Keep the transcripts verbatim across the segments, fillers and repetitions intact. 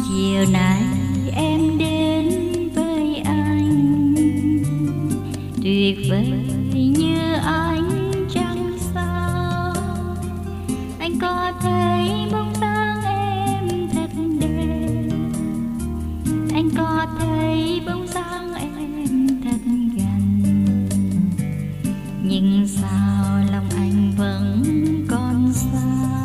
Chiều nay em đến với anh, tuyệt vời như ánh trăng sao. Anh có thấy bóng dáng em thật đẹp, anh có thấy bóng dáng em thật gần, nhưng sao lòng anh vẫn còn xa.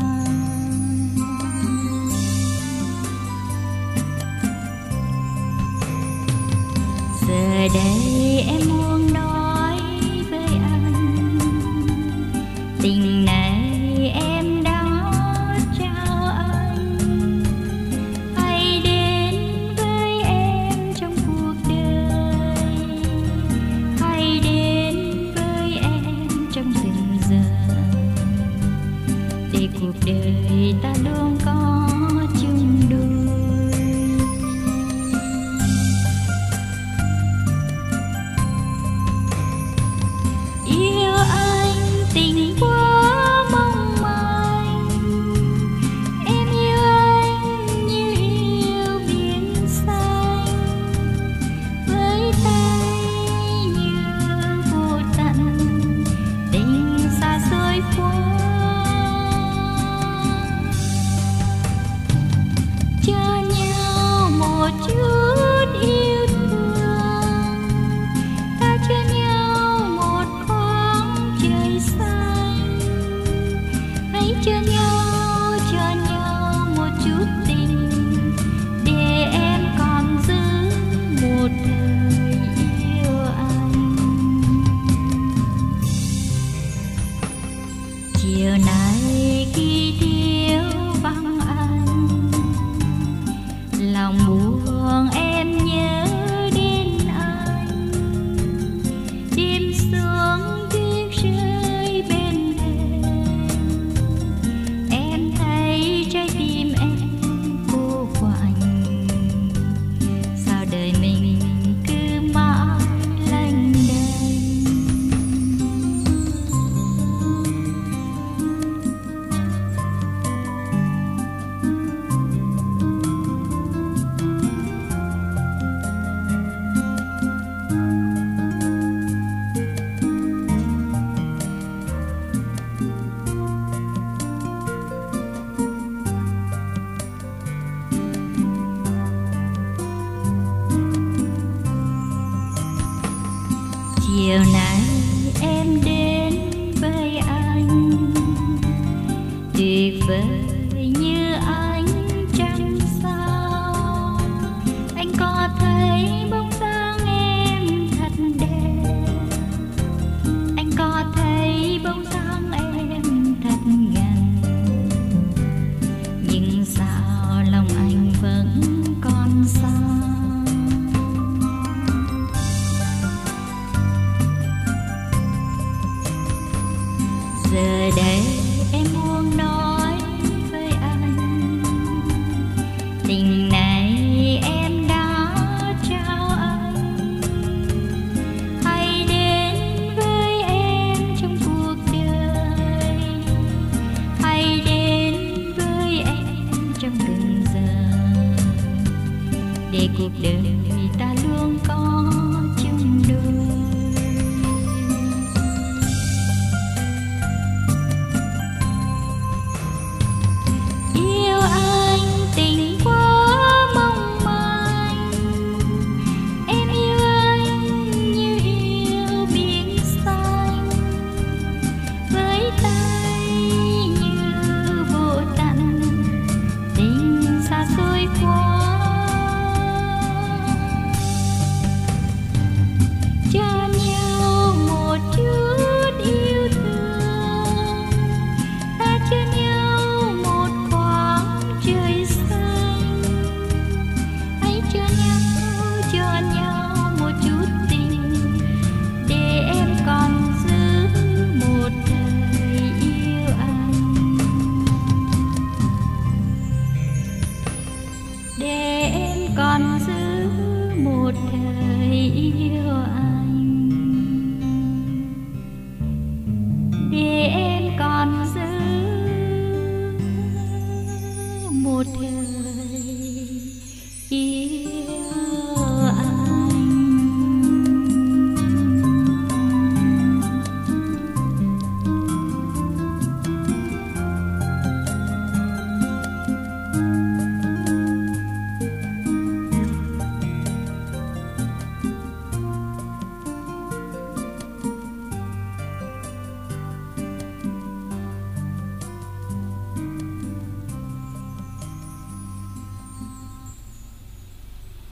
Giờ đây em muốn nói với anh, tình này em đã trao anh. Hãy đến với em trong cuộc đời, hãy đến với em trong từng giờ, để cuộc đời ta luôn có chung đôi. Cho nhau, cho nhau một chút tình, để em còn giữ một đời yêu anh. Chiều nay khi thiếu vắng anh, lòng buồn em nhớ đến anh. Đêm xuống tuyết rơi bên trái tim em cô quạnh, sao đời mình cứ mãi lênh đênh. Chiều nay em đến với anh, tuyệt vời như ánh trăng sao. Anh có thấy bóng dáng em thật đẹp, anh có thấy bóng dáng em thật gần, nhưng sao lòng anh vẫn còn xa. Giờ đây em muốn nói với anh, tình này em đã trao anh. Hãy đến với em trong cuộc đời, hãy đến với em trong từng giờ, để cuộc đời ta luôn có chung đôi. Để em còn giữ một đời yêu